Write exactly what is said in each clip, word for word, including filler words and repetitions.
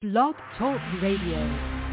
Blog Talk Radio.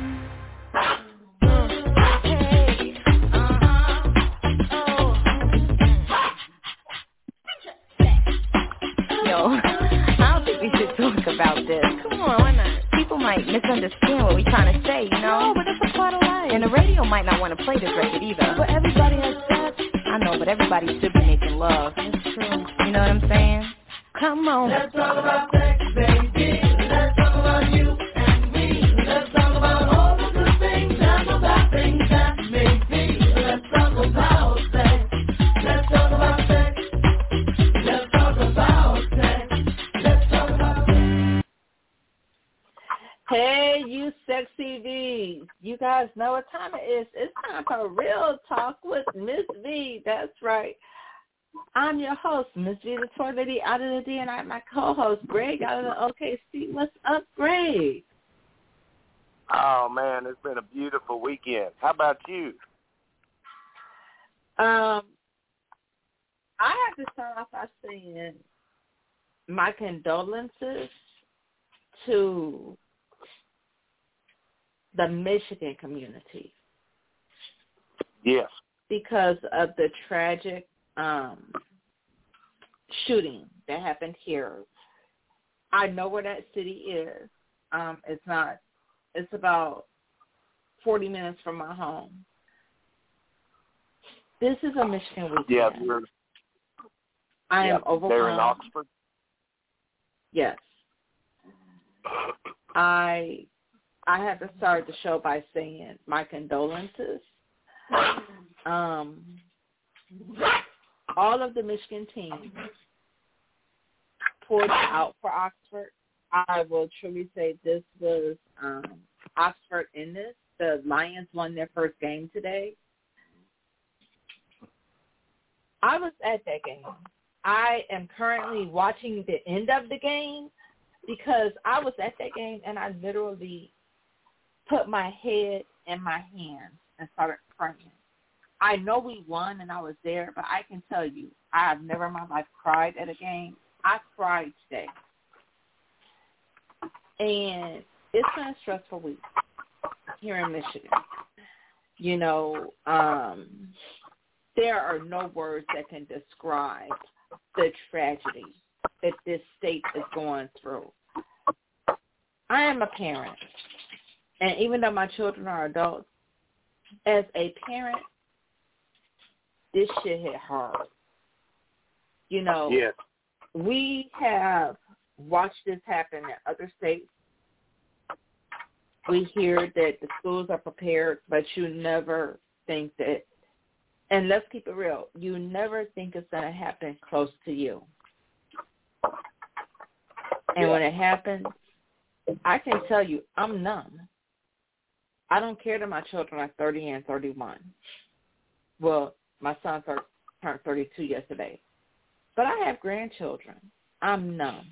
About this. Come on, why not? People might misunderstand what we're trying to say, you know? No, but that's a part of life. And the radio might not want to play this record either. But everybody has sex. I know, but everybody should be making love. That's true. You know what I'm saying? Come on. Let's talk about sex, baby. Let's talk about you and me. Let's talk about all the good things and the bad things that may be. Let's talk about sex. Let's talk about sex. Let's talk about sex. Hey, you sexy V's. You guys know what time it is. It's time for Real Talk with Miss V. That's right. I'm your host, Miss V, the tour lady out of the D, and I my co-host, Greg, out of the O K C. What's up, Greg? Oh, man, it's been a beautiful weekend. How about you? Um, I have to start off by saying my condolences to the Michigan community. Yes. Because of the tragic um, shooting that happened here. I know where that city is. Um, it's not, it's about forty minutes from my home. This is a Michigan weekend. Yeah, you're, I yeah, am overwhelmed. They're in Oxford? Yes. I I have to start the show by saying my condolences. Um, all of the Michigan teams pulled out for Oxford. I will truly say this was um, Oxford in this. The Lions won their first game today. I was at that game. I am currently watching the end of the game because I was at that game and I literally put my head in my hands and started crying. I know we won and I was there, but I can tell you, I have never in my life cried at a game. I cried today. And it's been a stressful week here in Michigan. You know, um, there are no words that can describe the tragedy that this state is going through. I am a parent. And even though my children are adults, as a parent, this shit hit hard. You know, yes. We have watched this happen in other states. We hear that the schools are prepared, but you never think that, and let's keep it real, you never think it's going to happen close to you. And when it happens, I can tell you, I'm numb. I don't care that my children are thirty and thirty-one. Well, my son turned thirty-two yesterday. But I have grandchildren. I'm numb.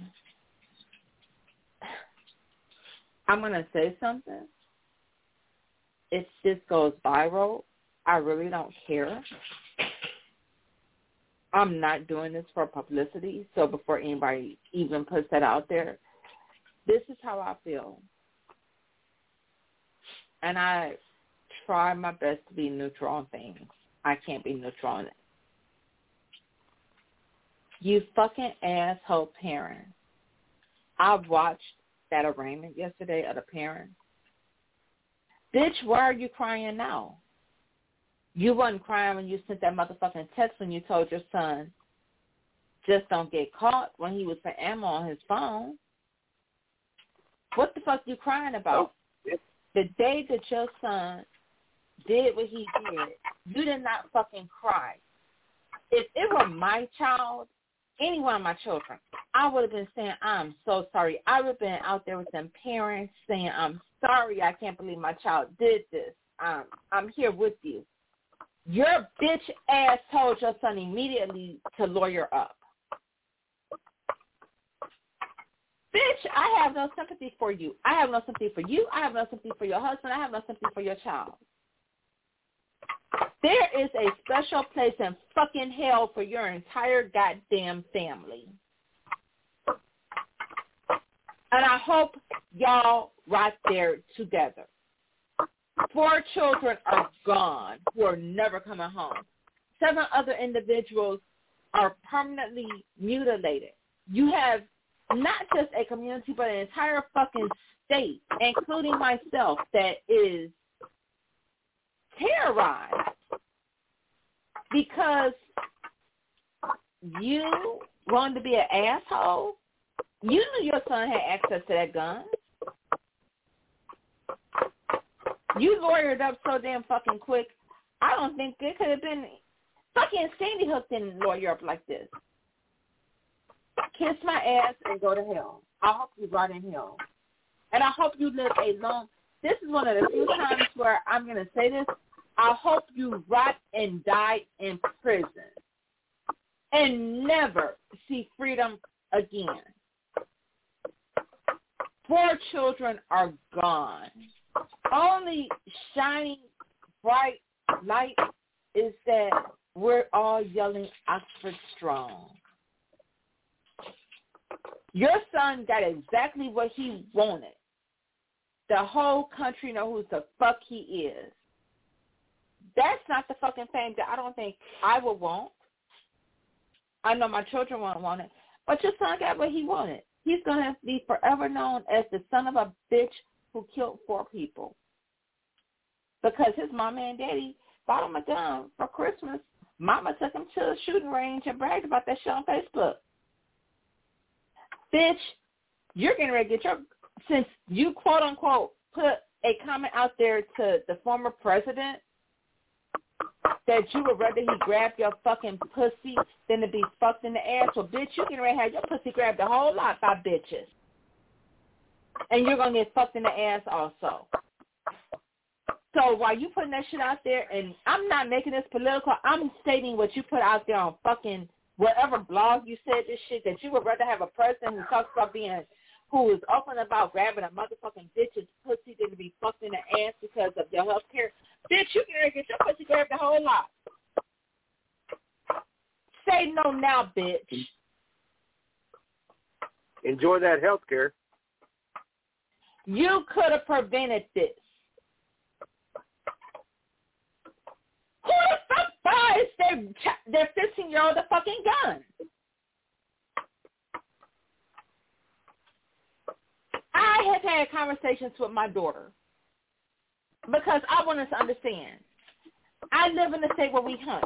I'm going to say something. If this goes viral, I really don't care. I'm not doing this for publicity, so before anybody even puts that out there, this is how I feel. And I try my best to be neutral on things. I can't be neutral on it. You fucking asshole parent. I watched that arraignment yesterday of the parents. Bitch, why are you crying now? You wasn't crying when you sent that motherfucking text when you told your son, just don't get caught, when he was for ammo on his phone. What the fuck you crying about? Oh. The day that your son did what he did, you did not fucking cry. If it were my child, any one of my children, I would have been saying, I'm so sorry. I would have been out there with them parents saying, I'm sorry, I can't believe my child did this. Um, I'm here with you. Your bitch ass told your son immediately to lawyer up. Bitch, I have no sympathy for you. I have no sympathy for you. I have no sympathy for your husband. I have no sympathy for your child. There is a special place in fucking hell for your entire goddamn family. And I hope y'all right there together. Four children are gone who are never coming home. Seven other individuals are permanently mutilated. You have not just a community, but an entire fucking state, including myself, that is terrorized because you wanted to be an asshole. You knew your son had access to that gun. You lawyered up so damn fucking quick. I don't think it could have been. Fucking Sandy Hook didn't lawyer up like this. Kiss my ass and go to hell. I hope you rot in hell. And I hope you live a long. This is one of the few times where I'm going to say this. I hope you rot and die in prison and never see freedom again. Four children are gone. Only shining bright light is that we're all yelling Oxford Strong. Your son got exactly what he wanted. The whole country know who the fuck he is. That's not the fucking fame that I don't think I would want. I know my children won't want it. But your son got what he wanted. He's going to be forever known as the son of a bitch who killed four people. Because his mama and daddy bought him a gun for Christmas. Mama took him to a shooting range and bragged about that shit on Facebook. Bitch, you're getting ready to get your, since you quote unquote put a comment out there to the former president that you would rather he grab your fucking pussy than to be fucked in the ass. Well, bitch, you getting ready to have your pussy grabbed a whole lot by bitches. And you're going to get fucked in the ass also. So while you putting that shit out there, and I'm not making this political, I'm stating what you put out there on fucking whatever blog you said this shit, that you would rather have a president who talks about being, who is open about grabbing a motherfucking bitch's pussy than to be fucked in the ass because of your health care. Bitch, you can get your pussy grabbed a whole lot. Say no now, bitch. Enjoy that health care. You could have prevented this. Who the fuck buys their their fifteen-year-old a fucking gun? I have had conversations with my daughter because I want us to understand. I live in a state where we hunt.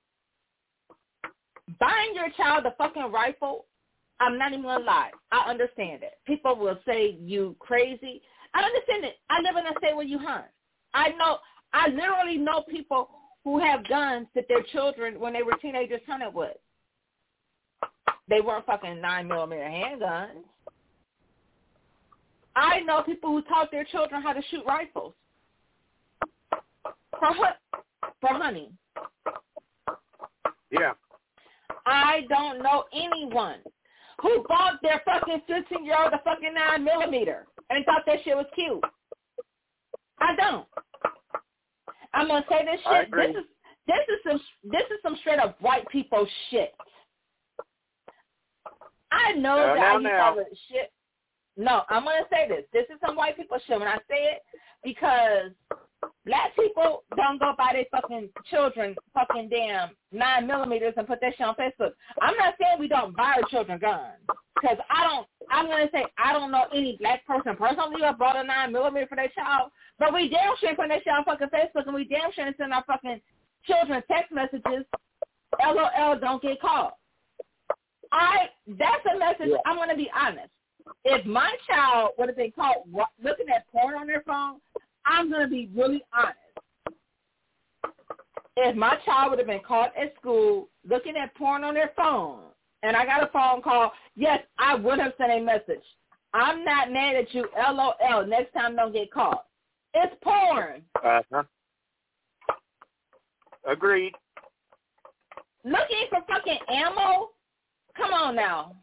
Buying your child a fucking rifle, I'm not even going to lie. I understand it. People will say you crazy. I understand it. I live in a state where you hunt. I know, I literally know people who have guns that their children, when they were teenagers, hunted with. They weren't fucking nine millimeter handguns. I know people who taught their children how to shoot rifles for for hunting. Yeah. I don't know anyone who bought their fucking fifteen-year-old a fucking nine millimeter and thought that shit was cute. I don't. I'm gonna say this shit. This is this is some this is some straight up white people shit. I know no, that no, I used no. to have a shit. No, I'm gonna say this. This is some white people shit when I say it because black people don't go buy their fucking children fucking damn nine millimeters and put that shit on Facebook. I'm not saying we don't buy our children guns because I don't. I'm gonna say I don't know any black person personally who bought a nine millimeter for their child. But we damn sure put that shit on fucking Facebook, and we damn sure send our fucking children text messages, L O L, don't get caught. I, that's a message, yeah. I'm going to be honest. If my child would have been caught looking at porn on their phone, I'm going to be really honest. If my child would have been caught at school looking at porn on their phone, and I got a phone call, yes, I would have sent a message. I'm not mad at you, L O L, next time don't get caught. It's porn. Uh-huh. Agreed. Looking for fucking ammo? Come on now.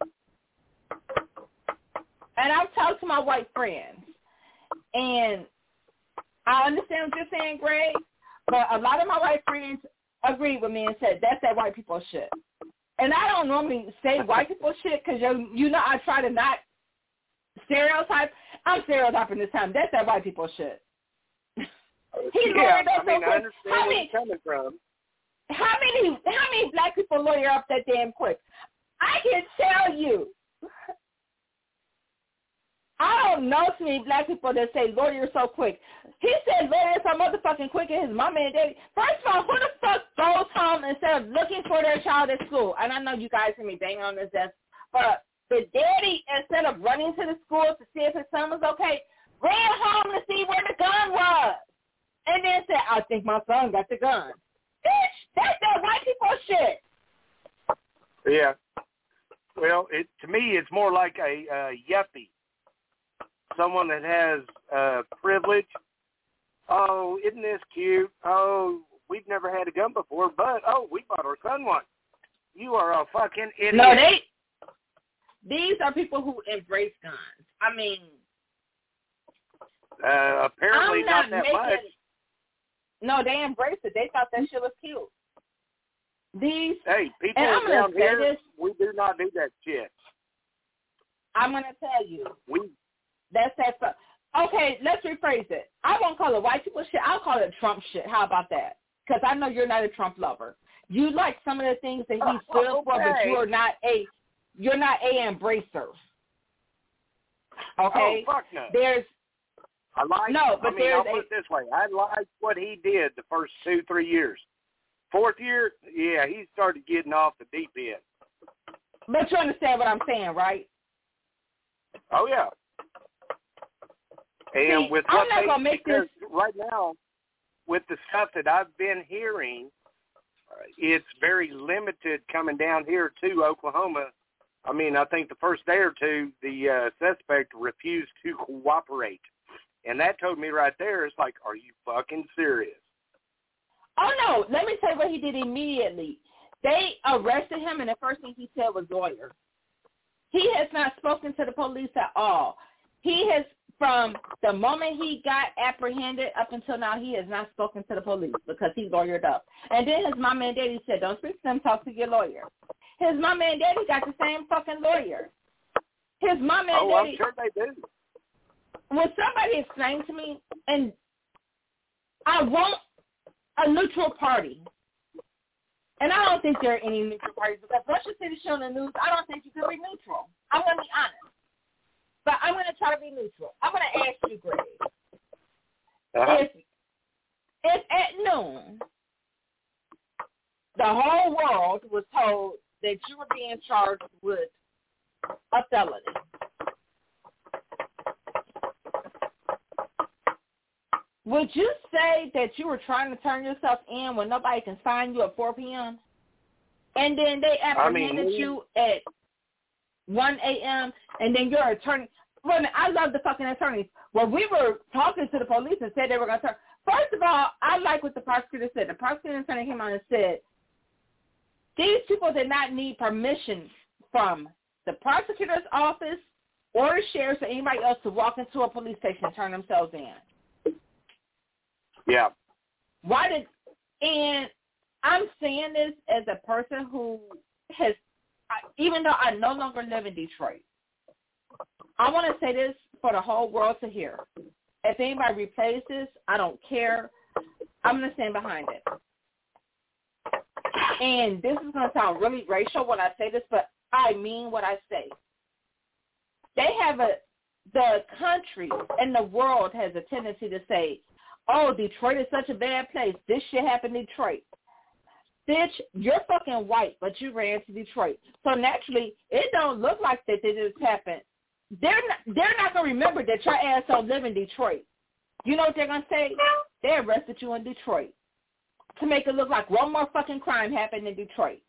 And I've talked to my white friends, and I understand what you're saying, Greg, but a lot of my white friends agreed with me and said, that's that white people shit. And I don't normally say white people shit because, you know, I try to not stereotype. I'm stereotyping this time. That's that white people shit. He yeah, lawyered up I mean, so I quick. understand How where many, you're coming from. how many, how many black people lawyer up that damn quick? I can tell you. I don't know too many black people that say lawyer so quick. He said lawyer so motherfucking quick and his mama and daddy. First of all, who the fuck goes home instead of looking for their child at school? And I know you guys hear me banging on this desk, but the daddy, instead of running to the school to see if his son was okay, ran home to see where the gun was. And then said, I think my son got the gun. Bitch, that's that white people shit. Yeah. Well, it to me, it's more like a uh, yuppie. Someone that has uh, privilege. Oh, isn't this cute? Oh, we've never had a gun before, but, oh, we bought our son one. You are a fucking idiot. No, they, these are people who embrace guns. I mean, uh, apparently I'm not, not that making, much. No, they embraced it. They thought that shit was cute. These, Hey, people and I'm gonna down say here, this, we do not do that shit. I'm going to tell you. We That's that. Fu- okay, let's rephrase it. I won't call it white people shit. I'll call it Trump shit. How about that? Because I know you're not a Trump lover. You like some of the things that he stood okay. for, but you are not a you're not a embracer. Okay. Oh, fuck no. There's I like. no, but I mean, there's I'll put a, it this way: I liked what he did the first two, three years. Fourth year, yeah, he started getting off the deep end. but you understand what I'm saying, right? Oh yeah. And See, with I'm what not they, gonna make because this- right now, with the stuff that I've been hearing, uh, it's very limited coming down here to Oklahoma. I mean, I think the first day or two, the uh, suspect refused to cooperate. And that told me right there, it's like, are you fucking serious? Oh, no. Let me tell you what he did immediately. They arrested him, and the first thing he said was lawyer. He has not spoken to the police at all. He has, from the moment he got apprehended up until now, he has not spoken to the police because he lawyered up. And then his mama and daddy said, don't speak to them, talk to your lawyer. His mama and daddy got the same fucking lawyer. His mama and Oh, daddy. I'm sure they do. When somebody explained to me, and I want a neutral party. And I don't think there are any neutral parties because once you see the show on the news, I don't think you can be neutral. I'm going to be honest. But I'm going to try to be neutral. I'm going to ask you, Greg. Uh-huh. If, if at noon the whole world was told that you were being charged with a felony, would you say that you were trying to turn yourself in when nobody can find you at four p.m.? And then they apprehended I mean, you at one a.m. and then your attorney. Well, I love the fucking attorneys. Well, we were talking to the police and said they were going to turn. First of all, I like what the prosecutor said. The prosecutor attorney came out and said, these people did not need permission from the prosecutor's office or the sheriff's or anybody else to walk into a police station and turn themselves in. Yeah. Why did, and I'm saying this as a person who has, even though I no longer live in Detroit, I want to say this for the whole world to hear. If anybody replays this, I don't care. I'm going to stand behind it. And this is going to sound really racial when I say this, but I mean what I say. They have a, the country and the world has a tendency to say, oh, Detroit is such a bad place. This shit happened in Detroit. Bitch, you're fucking white, but you ran to Detroit. So naturally, it don't look like that this just happened. They're not, they're not going to remember that your ass don't live in Detroit. You know what they're going to say? They arrested you in Detroit to make it look like one more fucking crime happened in Detroit.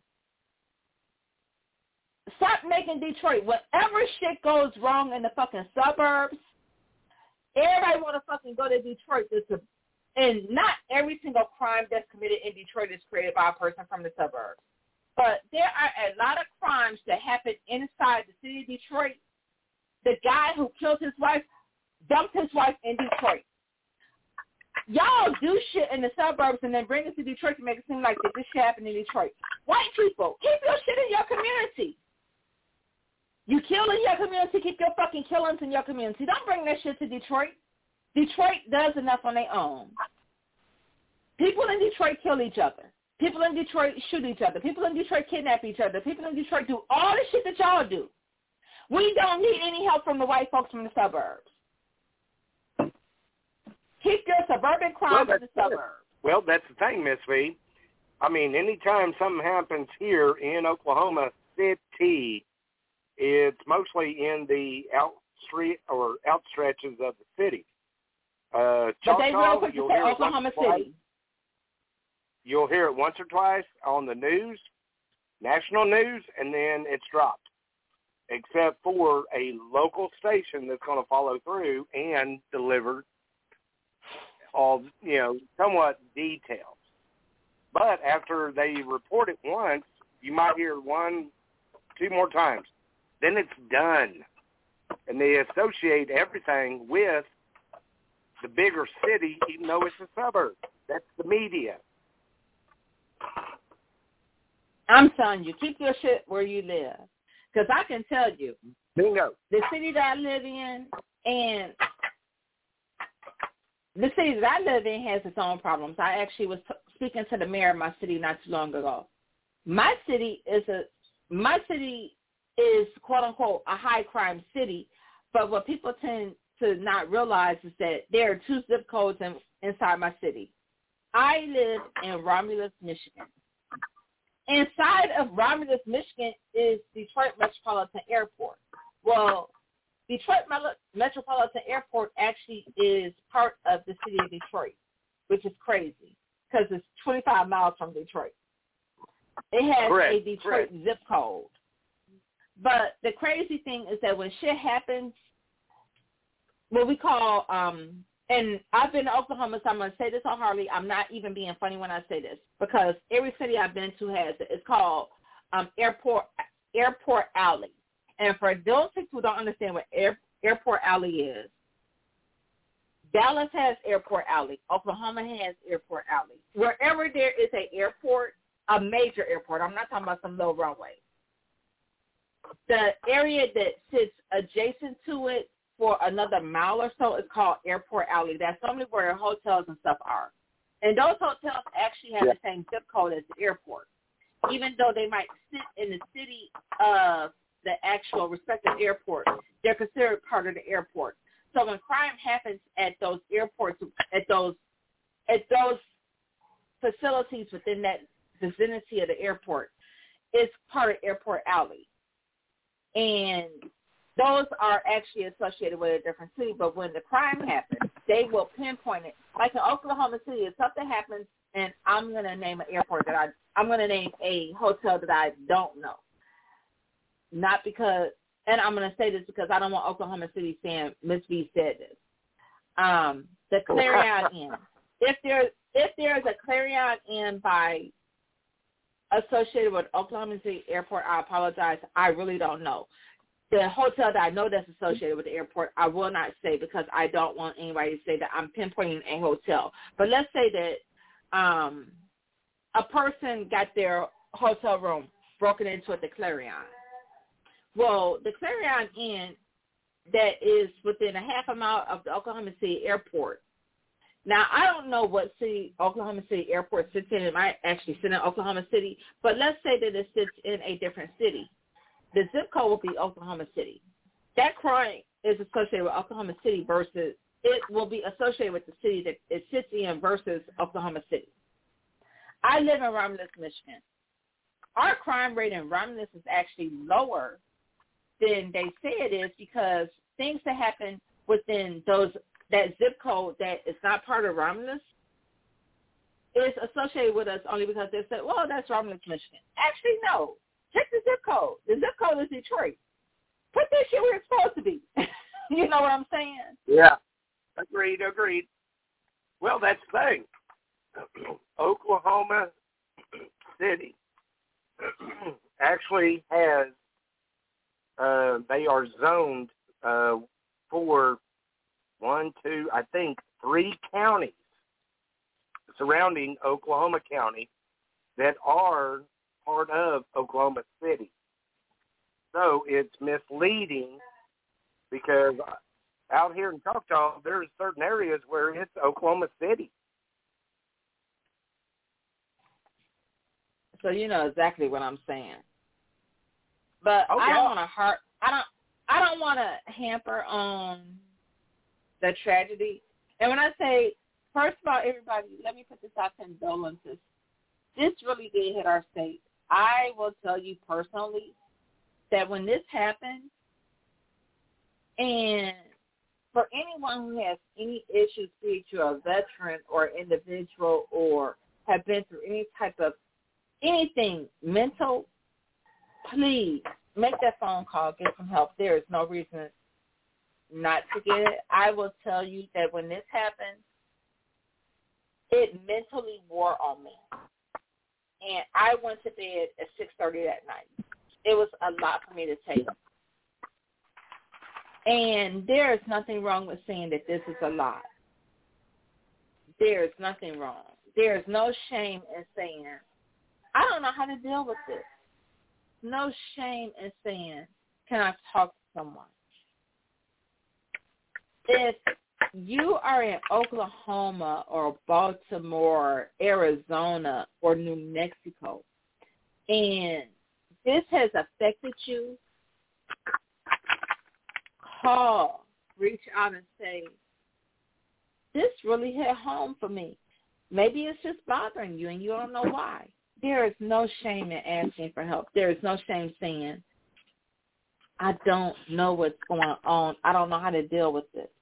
Stop making Detroit. Whenever shit goes wrong in the fucking suburbs, everybody want to fucking go to Detroit. To, and not every single crime that's committed in Detroit is created by a person from the suburbs. But there are a lot of crimes that happen inside the city of Detroit. The guy who killed his wife dumped his wife in Detroit. Y'all do shit in the suburbs and then bring it to Detroit to make it seem like that this shit happened in Detroit. White people, keep your shit in your community. You kill in your community, keep your fucking killings in your community. Don't bring that shit to Detroit. Detroit does enough on their own. People in Detroit kill each other. People in Detroit shoot each other. People in Detroit kidnap each other. People in Detroit do all the shit that y'all do. We don't need any help from the white folks from the suburbs. Keep your suburban crime well, in the suburbs. Well, that's the thing, Miss V. I mean, anytime something happens here in Oklahoma City, it's mostly in the out street or outstretches of the city. Uh, but they real Choctaw, quick to you'll say hear it Oklahoma once or City. twice. You'll hear it once or twice on the news, national news, and then it's dropped, except for a local station that's going to follow through and deliver all, you know, somewhat details. But after they report it once, you might hear one, two more times. Then it's done. And they associate everything with the bigger city, even though it's a suburb. That's the media. I'm telling you, keep your shit where you live. Because I can tell you, Bingo. the city that I live in and the city that I live in has its own problems. I actually was t- speaking to the mayor of my city not too long ago. My city is a my city is quote unquote a high crime city, but what people tend to not realize is that there are two zip codes in, inside my city. I live in Romulus, Michigan. Inside of Romulus, Michigan is Detroit Metropolitan Airport. Well, Detroit Metropolitan Airport actually is part of the city of Detroit, which is crazy because it's twenty-five miles from Detroit. It has Correct. a Detroit Correct. zip code. But the crazy thing is that when shit happens, what we call, um, and I've been to Oklahoma, so I'm going to say this on Harley. I'm not even being funny when I say this because every city I've been to has it. It's called um, Airport Airport Alley. And for those people who don't understand what Air, Airport Alley is, Dallas has Airport Alley. Oklahoma has Airport Alley. Wherever there is an airport, a major airport, I'm not talking about some little runway, the area that sits adjacent to it for another mile or so is called Airport Alley. That's normally where hotels and stuff are. And those hotels actually have yeah. the same zip code as the airport. Even though they might sit in the city of the actual respective airport, they're considered part of the airport. So when crime happens at those airports, at those at those facilities within that vicinity of the airport, it's part of Airport Alley. And those are actually associated with a different city, but when the crime happens, they will pinpoint it. Like in Oklahoma City, if something happens, and I'm going to name an airport that I, I'm going to name a hotel that I don't know. Not because, and I'm going to say this because I don't want Oklahoma City saying Miss V said this. Um, the Clarion Inn. If there, if there is a Clarion Inn by associated with Oklahoma City Airport, I apologize. I really don't know. The hotel that I know that's associated with the airport, I will not say because I don't want anybody to say that I'm pinpointing a hotel. But let's say that um, a person got their hotel room broken into at the Clarion. Well, the Clarion Inn that is within a half a mile of the Oklahoma City Airport. Now, I don't know what city Oklahoma City Airport sits in. It might actually sit in Oklahoma City, but let's say that it sits in a different city. The zip code will be Oklahoma City. That crime is associated with Oklahoma City versus, it will be associated with the city that it sits in versus Oklahoma City. I live in Romulus, Michigan. Our crime rate in Romulus is actually lower than they say it is because things that happen within those that zip code that is not part of Romulus is associated with us only because they said, well, that's Romulus, Michigan. Actually, no. Check the zip code. The zip code is Detroit. Put that shit where it's supposed to be. You know what I'm saying? Yeah. Agreed, agreed. Well, that's the thing. Oklahoma City actually has, uh, they are zoned uh, for one, two, I think three counties surrounding Oklahoma County that are part of Oklahoma City. so it's misleading because out here in Choctaw, there's certain areas where it's Oklahoma City. So you know exactly what I'm saying. But Oh, I yeah. don't want to hurt. I don't. I don't want to hamper on the tragedy. And when I say, first of all, everybody, let me put this out: condolences. This really did hit our state. I will tell you personally that when this happened, and for anyone who has any issues, be it to a veteran or individual or have been through any type of anything mental, please make that phone call, get some help. There is no reason not to get it. I will tell you that when this happened, it mentally wore on me. And I went to bed at six thirty that night. It was a lot for me to take. And there is nothing wrong with saying that this is a lot. There is nothing wrong. There is no shame in saying, I don't know how to deal with this. No shame in saying, can I talk to someone? If you are in Oklahoma or Baltimore, Arizona, or New Mexico, and this has affected you, call, reach out and say, this really hit home for me. Maybe it's just bothering you and you don't know why. There is no shame in asking for help. There is no shame saying, I don't know what's going on. I don't know how to deal with this.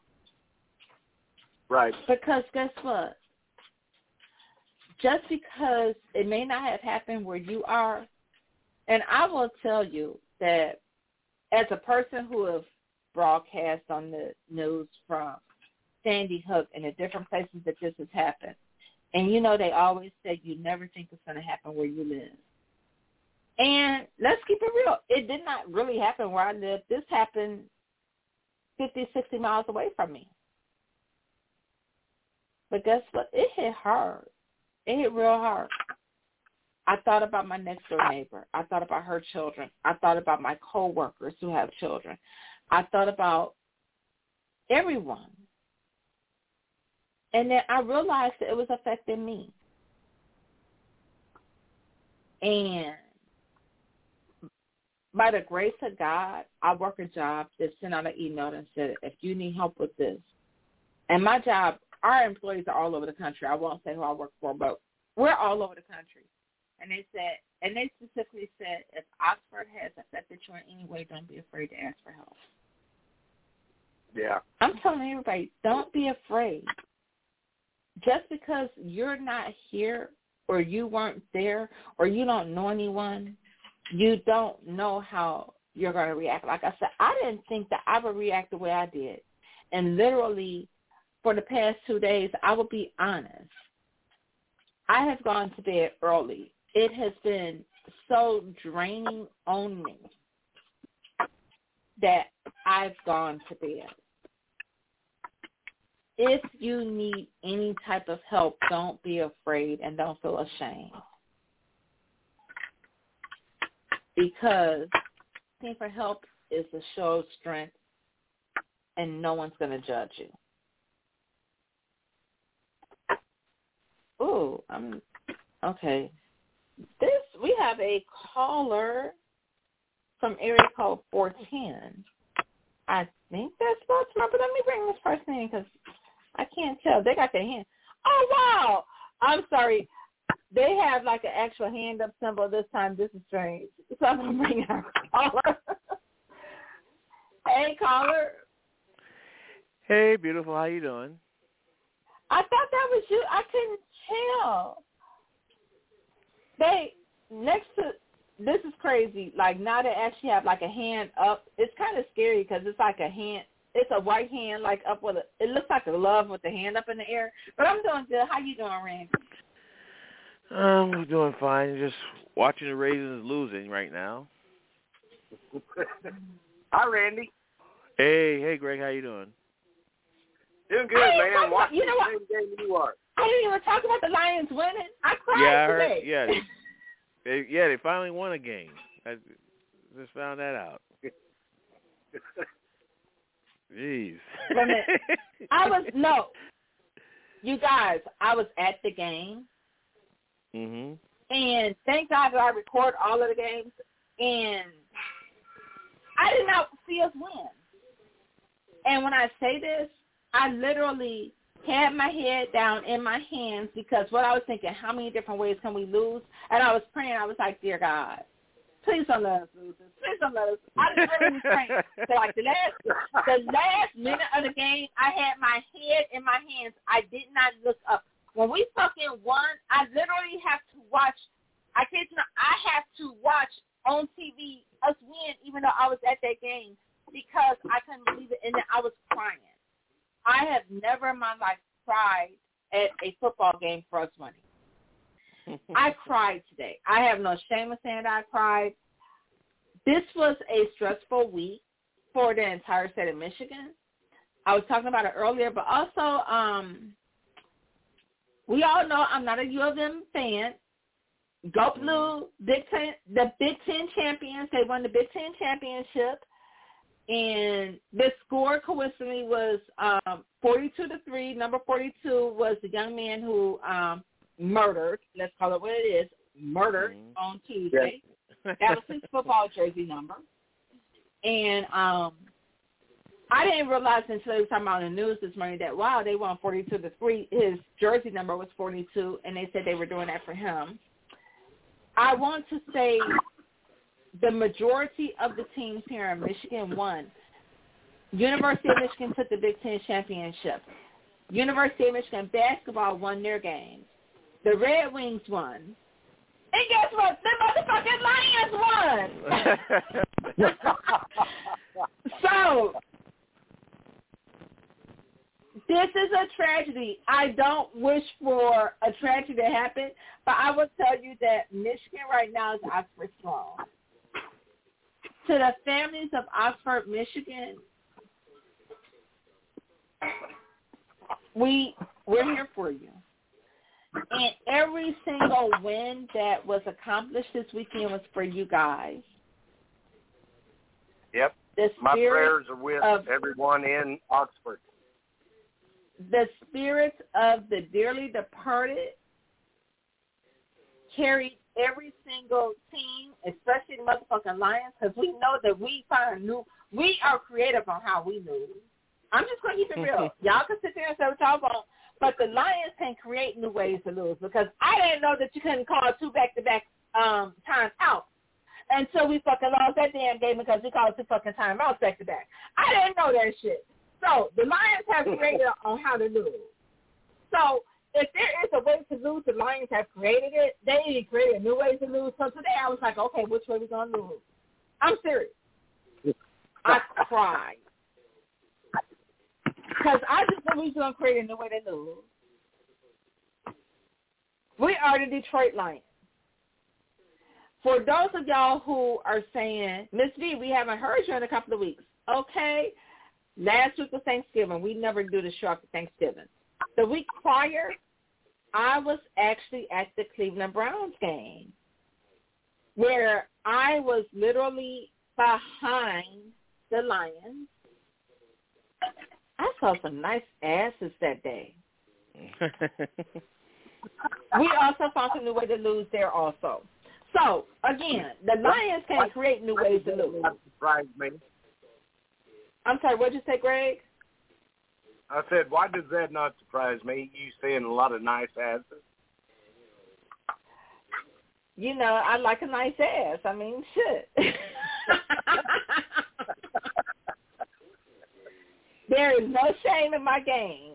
Right. Because guess what? Just because it may not have happened where you are, and I will tell you that as a person who has broadcast on the news from Sandy Hook and the different places that this has happened, and you know they always say you never think it's going to happen where you live. And let's keep it real. It did not really happen where I live. This happened fifty, sixty miles away from me. But guess what? It hit hard. It hit real hard. I thought about my next door neighbor. I thought about her children. I thought about my coworkers who have children. I thought about everyone. And then I realized that it was affecting me. And by the grace of God, I work a job that sent out an email and said, if you need help with this. And my job, our employees are all over the country. I won't say who I work for, but we're all over the country. And they said, and they specifically said, if Oxford has affected you in any way, don't be afraid to ask for help. Yeah. I'm telling everybody, don't be afraid. Just because you're not here or you weren't there or you don't know anyone, you don't know how you're going to react. Like I said, I didn't think that I would react the way I did. And literally, for the past two days, I will be honest, I have gone to bed early. It has been so draining on me that I've gone to bed. If you need any type of help, don't be afraid and don't feel ashamed. Because asking for help is a show of strength and no one's going to judge you. Ooh, I'm okay. This we have a caller from area code four ten. I think that's Baltimore, but let me bring this person in because I can't tell. They got their hand. Oh wow! I'm sorry. They have like an actual hand up symbol this time. This is strange. So I'm gonna bring our caller. Hey, caller. Hey, beautiful. How you doing? I thought that was you. I couldn't tell. They next to this is crazy. Like now they actually have like a hand up. It's kind of scary because it's like a hand. It's a white hand like up with a. It looks like a glove with the hand up in the air. But I'm doing good. How you doing, Randy? Um, we're doing fine. Just watching the Ravens losing right now. Hi, Randy. Hey, hey, Greg. How you doing? Doing good, Hey, man. about, Watching you know the what? same game you are. I didn't even talk about the Lions winning. I cried Yeah, I heard. today. Yeah, they, they, yeah, they finally won a game. That's, Just found that out. Jeez. Wait a minute. I was no. You guys, I was at the game. Mhm. And thank God that I record all of the games. And I did not see us win. And when I say this, I literally had my head down in my hands because what I was thinking, how many different ways can we lose? And I was praying. I was like, dear God, please don't let us lose this. Please don't let us. I was really praying. So like the last, the last minute of the game, I had my head in my hands. I did not look up. When we fucking won, I literally have to watch. I can't. I have to watch on T V us win, even though I was at that game, because I couldn't believe it, and then I was crying. I have never in my life cried at a football game for us winning. I cried today. I have no shame in saying that I cried. This was a stressful week for the entire state of Michigan. I was talking about it earlier, but also um, we all know I'm not a U of M fan. Go Blue, Big Ten, the Big Ten champions. They won the Big Ten championship. And the score, coincidentally, was um, forty-two to three. Number forty-two was the young man who um, murdered, let's call it what it is, murdered mm-hmm. on Tuesday. Yeah. That was his football jersey number. And um, I didn't realize until they were talking about in the news this morning that, wow, they won forty-two to three. His jersey number was forty-two, and they said they were doing that for him. I want to say the majority of the teams here in Michigan won. University of Michigan took the Big Ten championship. University of Michigan basketball won their games. The Red Wings won. And guess what? The motherfucking Lions won. So, this is a tragedy. I don't wish for a tragedy to happen, but I will tell you that Michigan right now is Oxford strong. To the families of Oxford, Michigan, we, we're here for you. And every single win that was accomplished this weekend was for you guys. Yep. The My prayers are with of, everyone in Oxford. The spirits of the dearly departed carried every single team, especially the motherfucking Lions, because we know that we find new, we are creative on how we lose. I'm just going to keep it real. Y'all can sit there and say what y'all want, but the Lions can create new ways to lose, because I didn't know that you couldn't call two back-to-back um, times out until we fucking lost that damn game because we called two fucking timeouts back-to-back. I didn't know that shit. So the Lions have created on how to lose. So if there is a way to lose, the Lions have created it. They even created new ways to lose. So today I was like, okay, which way are we going to lose? I'm serious. I cried. Because I just knew we was going to create a new way to lose. We are the Detroit Lions. For those of y'all who are saying, Miss V, we haven't heard you in a couple of weeks. Okay. Last week was Thanksgiving. We never do the show after Thanksgiving. The week prior, I was actually at the Cleveland Browns game where I was literally behind the Lions. I saw some nice asses that day. We also found some new way to lose there also. So, again, the Lions can create new ways to lose. That surprised me. I'm sorry, what did you say, Greg? I said, why does that not surprise me? You seeing a lot of nice asses. You know, I like a nice ass. I mean, shit. There is no shame in my game.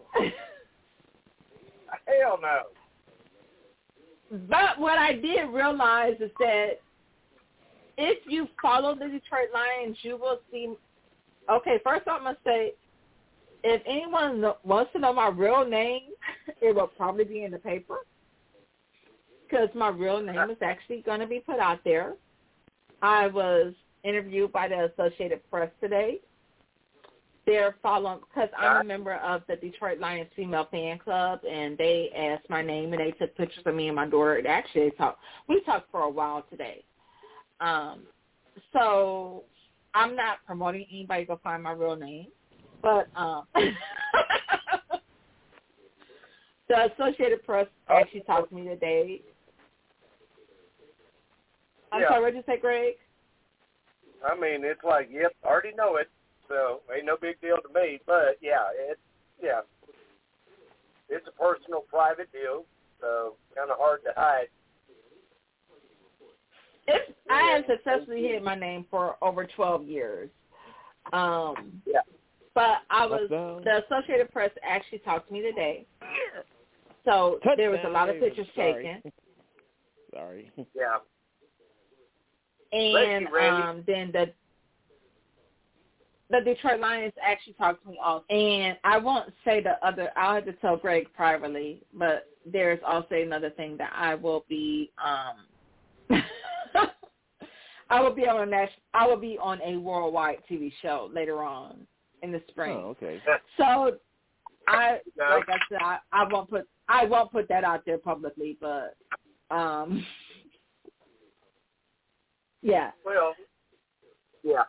Hell no. But what I did realize is that if you follow the Detroit Lions, you will see. Okay, first I'm going to say, if anyone wants to know my real name, it will probably be in the paper because my real name is actually going to be put out there. I was interviewed by the Associated Press today. They're following, because I'm a member of the Detroit Lions female fan club, and they asked my name, and they took pictures of me and my daughter. And actually, they talked, we talked for a while today. Um, so I'm not promoting anybody to go find my real name, but um, the Associated Press actually talked to me today. I'm Yeah. sorry, what did you say, Greg? I mean, it's like, yep, already know it, so ain't no big deal to me. But yeah, it's yeah, it's a personal, private deal, so kind of hard to hide. It's, I have successfully hid my name for over twelve years. Um, Yeah. But I was Touchdown. the Associated Press actually talked to me today, so Touchdown, there was a lot of Ravens. pictures Sorry. taken, Sorry. Yeah. and you, Randy. um, then the the Detroit Lions actually talked to me also. And I won't say the other. I'll have to tell Greg privately, but there's also another thing that I will be. Um, I will be on a national. I will be on a worldwide T V show later on in the spring. Oh, okay. So, I No. like I said, I, I won't put I won't put that out there publicly, but um, yeah, Well, yeah.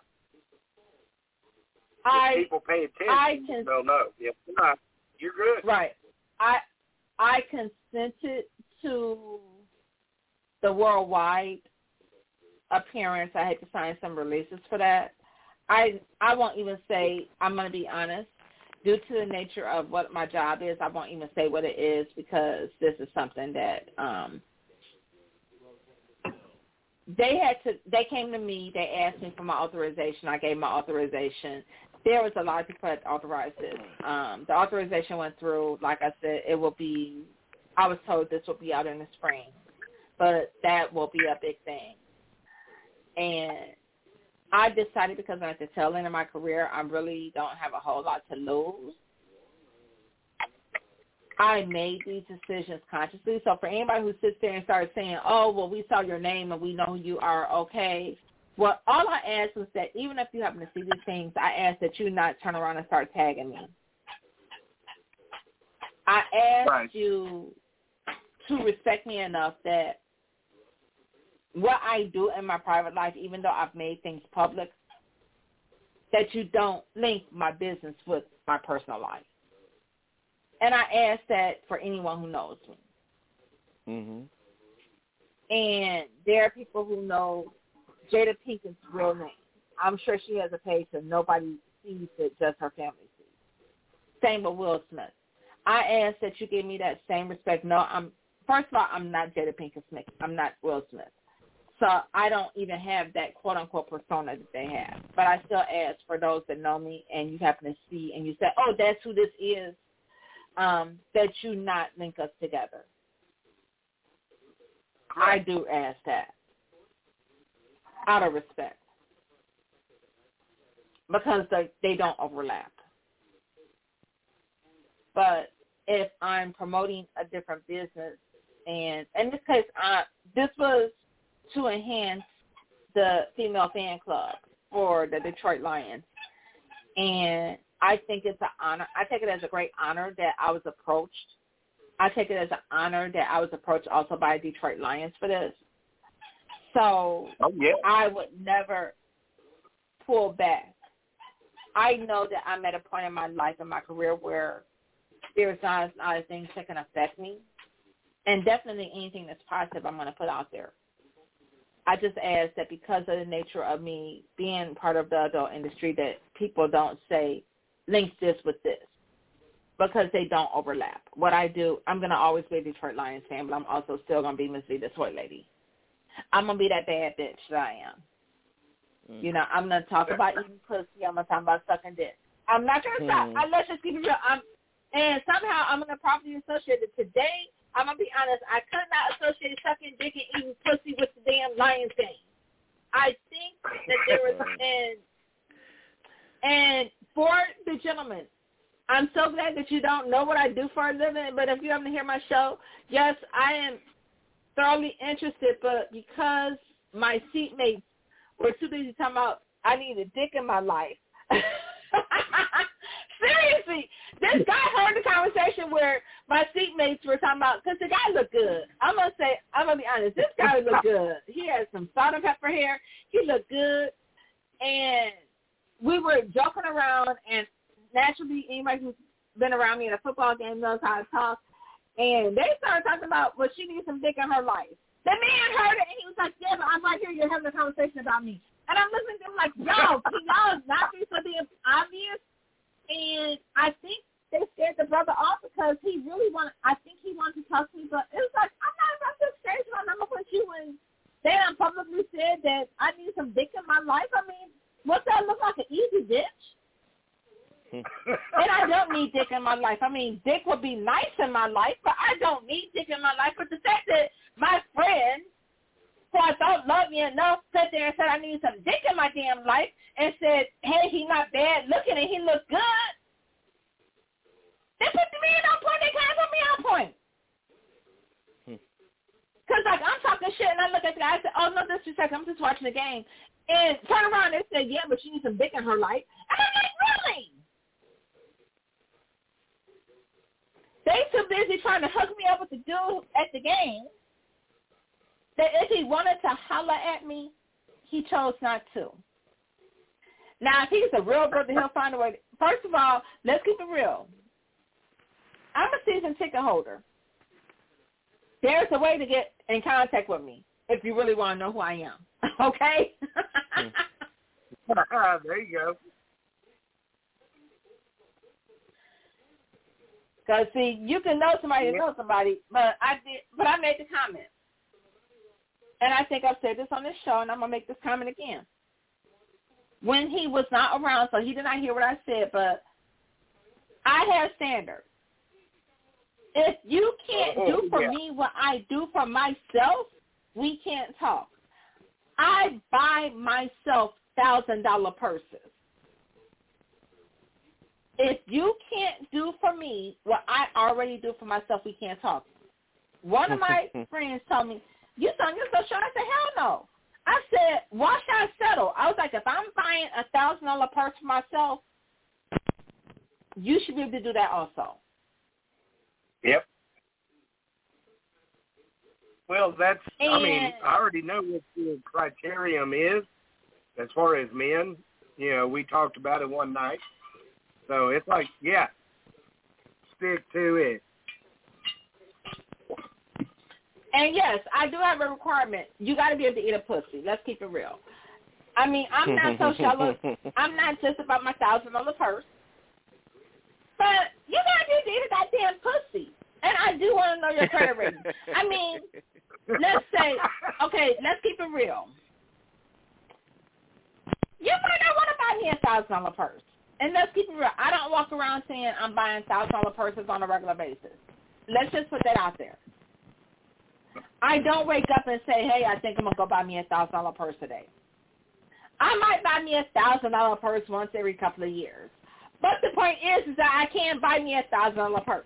I If people pay attention, I can they'll know. If not, you're good. right. I I consented to the worldwide appearance. I had to sign some releases for that. I I won't even say, I'm going to be honest, due to the nature of what my job is, I won't even say what it is because this is something that um, they had to, they came to me, they asked me for my authorization. I gave my authorization. There was a lot of people that authorized this. Um, the authorization went through. Like I said, it will be, I was told this will be out in the spring, but that will be a big thing. And I decided because I'm at the tail end of my career, I really don't have a whole lot to lose. I made these decisions consciously. So for anybody who sits there and starts saying, oh, well, we saw your name and we know who you are, okay. Well, all I asked was that even if you happen to see these things, I asked that you not turn around and start tagging me. I asked Right. you to respect me enough that what I do in my private life, even though I've made things public, that you don't link my business with my personal life. And I ask that for anyone who knows me. Mm-hmm. And there are people who know Jada Pinkett's real name. I'm sure she has a page that nobody sees it, just her family sees. Same with Will Smith. I ask that you give me that same respect. No, I'm first of all, I'm not Jada Pinkett Smith. I'm not Will Smith. So I don't even have that quote-unquote persona that they have. But I still ask for those that know me and you happen to see and you say, oh, that's who this is, um, that you not link us together. I do ask that out of respect because they, they don't overlap. But if I'm promoting a different business, and in this case, I, this was to enhance the female fan club for the Detroit Lions. And I think it's an honor. I take it as a great honor that I was approached. I take it as an honor that I was approached also by Detroit Lions for this. So Oh, yeah. I would never pull back. I know that I'm at a point in my life and my career where there's not a lot of things that can affect me. And definitely anything that's positive I'm going to put out there. I just ask that because of the nature of me being part of the adult industry that people don't say, link this with this, because they don't overlap. What I do, I'm going to always be a Detroit Lions fan, but I'm also still going to be Miss Lee, the Toy Lady. I'm going to be that bad bitch that I am. Mm. You know, I'm going to talk about eating pussy. I'm going to talk about sucking dick. I'm not going to stop. Mm. I, let's just keep it real. I'm, and somehow I'm going to properly associate it. Today, I'm going to be honest, I could not associate sucking dick and eating pussy with the damn Lions thing. I think that there was, and, and for the gentlemen, I'm so glad that you don't know what I do for a living, but if you happen to hear my show, yes, I am thoroughly interested, but because my seatmates were too busy talking about I need a dick in my life. Seriously, this guy heard the conversation where my seatmates were talking about, because the guy looked good. I'm going to say, I'm going to be honest, this guy looked good. He had some salt and pepper hair. you look good. And we were joking around, and naturally, anybody who's been around me at a football game knows how I talk. And they started talking about, well, she needs some dick in her life. The man heard it, and he was like, yeah, but I'm right here. You're having a conversation about me. And I'm listening to him like, yo, can y'all not be something obvious? And I think they scared the brother off because he really wanted, I think he wanted to talk to me, but it was like, I'm not about to exchange my number with you. And they done publicly said that I need some dick in my life. I mean, what's that look like, an easy bitch? And I don't need dick in my life. I mean, dick would be nice in my life, but I don't need dick in my life. But the fact that my friend, who I thought loved me enough, sat there and said I need some dick in my damn life and said, hey, he not bad looking and he look good. They put the man on point. They kind of put me on point. Because, like, I'm talking shit, and I look at the guy, I said, oh, no, disrespect, I'm just watching the game. And turn around and said, yeah, but she needs some dick in her life. And I'm like, really? They too busy trying to hook me up with the dude at the game that if he wanted to holler at me, he chose not to. Now, if he's a real brother, he'll find a way. To, first of all, let's keep it real. I'm a season ticket holder. There's a way to get in contact with me if you really want to know who I am. Okay? There you go. Because, see, you can know somebody to know somebody, but I did. But I made the comment. And I think I've said this on this show, and I'm going to make this comment again. When he was not around, so he did not hear what I said, but I have standards. If you can't oh, do for yeah. me what I do for myself, we can't talk. I buy myself one thousand dollars purses. If you can't do for me what I already do for myself, we can't talk. One of my friends told me, you son, you're so sure. I said, hell no. I said, why should I settle? I was like, if I'm buying a one thousand dollars purse for myself, you should be able to do that also. Yep. Well, that's, and, I mean, I already know what the criterion is as far as men. You know, we talked about it one night. So it's like, yeah, stick to it. And, yes, I do have a requirement. You got to be able to eat a pussy. Let's keep it real. I mean, I'm not so shallow. I'm not just about my one thousand dollars purse. But you got to be able to eat a goddamn pussy. And I do want to know your credit rating. I mean, let's say, okay, let's keep it real. You might not want to buy me a one thousand dollars purse. And let's keep it real. I don't walk around saying I'm buying one thousand dollars purses on a regular basis. Let's just put that out there. I don't wake up and say, hey, I think I'm going to go buy me a one thousand dollars purse today. I might buy me a one thousand dollars purse once every couple of years. But the point is, is that I can't buy me a one thousand dollars purse.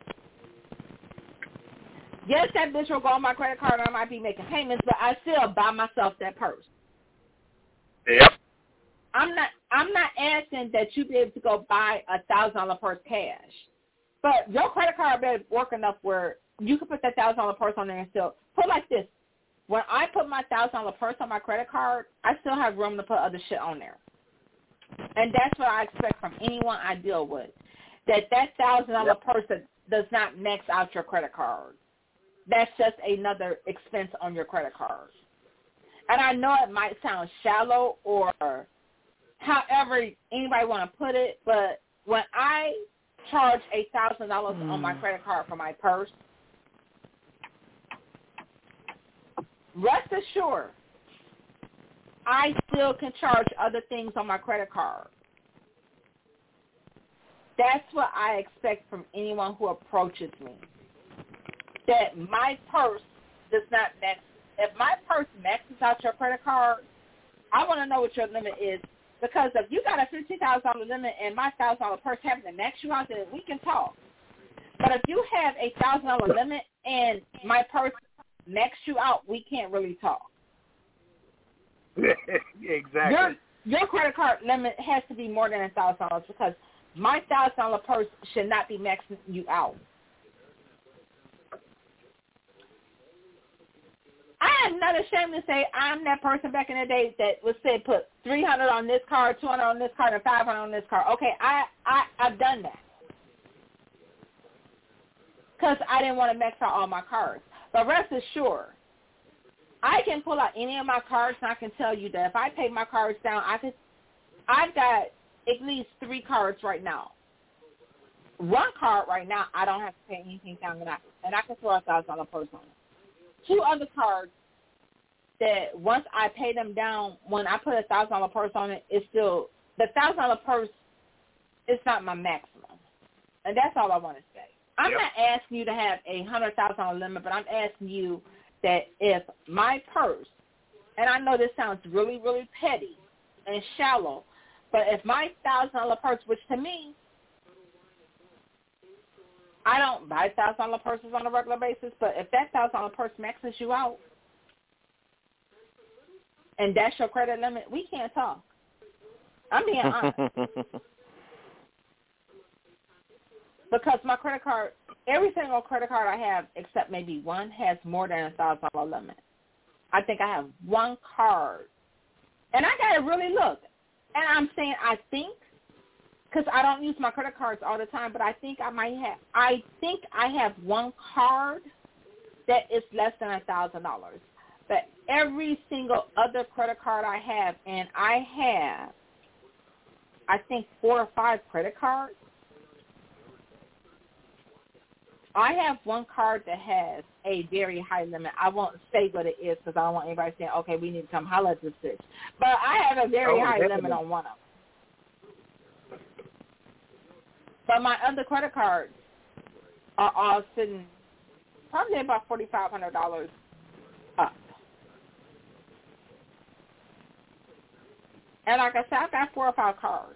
Yes, that bitch will go on my credit card and I might be making payments, but I still buy myself that purse. Yep. I'm not I'm not asking that you be able to go buy a one thousand dollars purse cash. But your credit card better work enough where you can put that one thousand dollars purse on there and still put it like this. When I put my one thousand dollars purse on my credit card, I still have room to put other shit on there. And that's what I expect from anyone I deal with, that that one thousand dollars yep. purse does not max out your credit card. That's just another expense on your credit card. And I know it might sound shallow or however anybody want to put it, but when I charge one thousand dollars mm. on my credit card for my purse, rest assured, I still can charge other things on my credit card. That's what I expect from anyone who approaches me. That my purse does not max. If my purse maxes out your credit card, I want to know what your limit is. Because if you got a fifteen thousand dollars limit and my one thousand dollars purse happens to max you out, then we can talk. But if you have a one thousand dollars limit and my purse max you out, we can't really talk. Exactly. Your, your credit card limit has to be more than one thousand dollars because my one thousand dollars purse should not be maxing you out. I I'm not ashamed to say I'm that person back in the day that would say put three hundred on this card, two hundred on this card, and five hundred on this card. Okay, I, I, I've done that because I didn't want to max out all my cards. But rest assured, I can pull out any of my cards, and I can tell you that if I pay my cards down, I could. I've got at least three cards right now. One card right now, I don't have to pay anything down, and I, and I can throw a thousand dollar purse on it. Two other cards that once I pay them down, when I put a thousand dollar purse on it, it's still the thousand dollar purse. It's not my maximum, and that's all I want to say. I'm yep. not asking you to have a hundred thousand dollar limit, but I'm asking you that if my purse, and I know this sounds really, really petty and shallow, but if my thousand dollar purse, which to me, I don't buy thousand dollar purses on a regular basis, but if that thousand dollar purse maxes you out, and that's your credit limit, we can't talk. I'm being honest. Because my credit card, every single credit card I have, except maybe one, has more than a thousand dollar limit. I think I have one card, and I gotta really look. And I'm saying I think, because I don't use my credit cards all the time, but I think I might have. I think I have one card that is less than a thousand dollars. But every single other credit card I have, and I have, I think four or five credit cards. I have one card that has a very high limit. I won't say what it is because I don't want anybody saying, okay, we need to come holler at this bitch. But I have a very oh, high definitely. limit on one of them. But my other credit cards are all sitting probably about four thousand five hundred dollars up. And like I said, I've got four or five cards.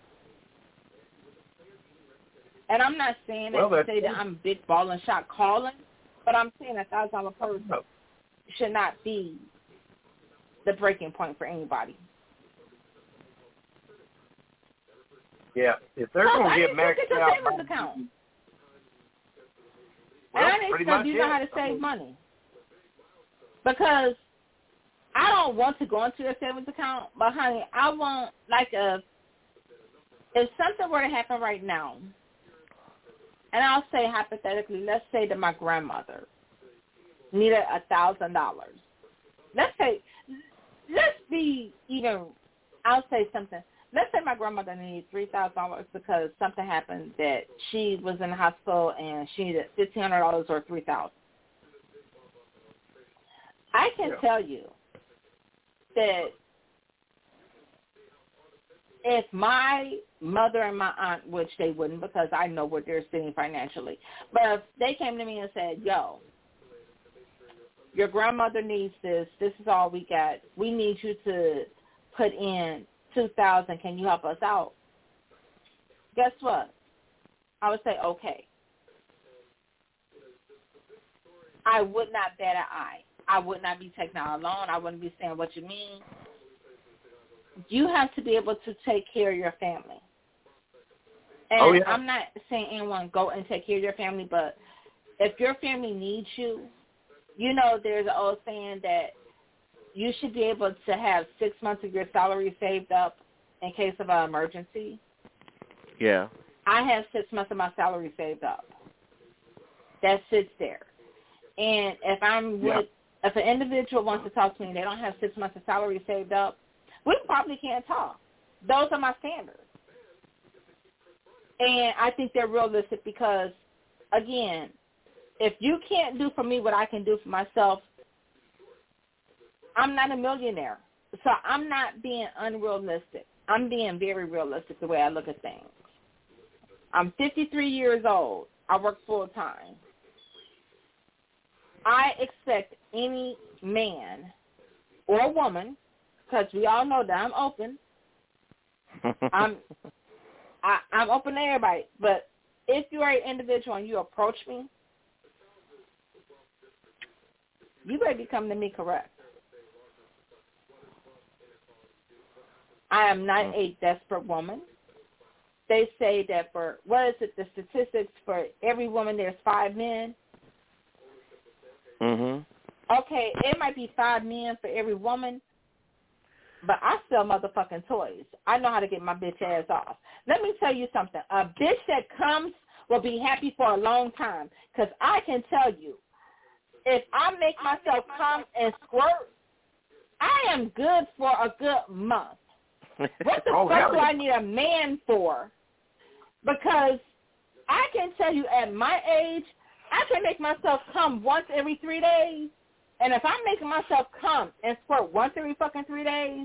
And I'm not saying that well, to say that I'm big ball and shot calling, but I'm saying a thousand dollar purse no. should not be the breaking point for anybody. Yeah, if they're going to get maxed out, savings account. Well, and I need to know, do you know how to save money? Because I don't want to go into a savings account, but honey, I want like a if something were to happen right now. And I'll say hypothetically, let's say that my grandmother needed a thousand dollars. Let's say, let's be even. I'll say something. Let's say my grandmother needed three thousand dollars because something happened that she was in the hospital and she needed fifteen hundred dollars or three thousand. I can yeah. tell you that if my mother and my aunt, which they wouldn't because I know where they're sitting financially, but if they came to me and said, yo, your grandmother needs this, this is all we got, we need you to put in two thousand dollars, can you help us out? Guess what? I would say, okay. I would not bat an eye. I would not be taking out a loan. I wouldn't be saying what you mean. You have to be able to take care of your family. And oh, yeah. I'm not saying anyone go and take care of your family, but if your family needs you, you know there's an old saying that you should be able to have six months of your salary saved up in case of an emergency. Yeah. I have six months of my salary saved up. That sits there. And if I'm with, yeah. if an individual wants to talk to me and they don't have six months of salary saved up, we probably can't talk. Those are my standards. And I think they're realistic because, again, if you can't do for me what I can do for myself, I'm not a millionaire. So I'm not being unrealistic. I'm being very realistic the way I look at things. I'm fifty-three years old. I work full-time. I expect any man or woman, because we all know that I'm open. I'm I, I'm open to everybody. But if you are an individual and you approach me, you better be coming to me correct. I am not a desperate woman. They say that for, what is it, the statistics, for every woman there's five men. Mm-hmm. okay, it might be five men for every woman, but I sell motherfucking toys. I know how to get my bitch ass off. Let me tell you something. A bitch that comes will be happy for a long time, because I can tell you, if I make myself come and squirt, I am good for a good month. What the Oh, fuck hell do I need a man for? Because I can tell you at my age, I can make myself come once every three days. And if I'm making myself come and squirt once every fucking three days,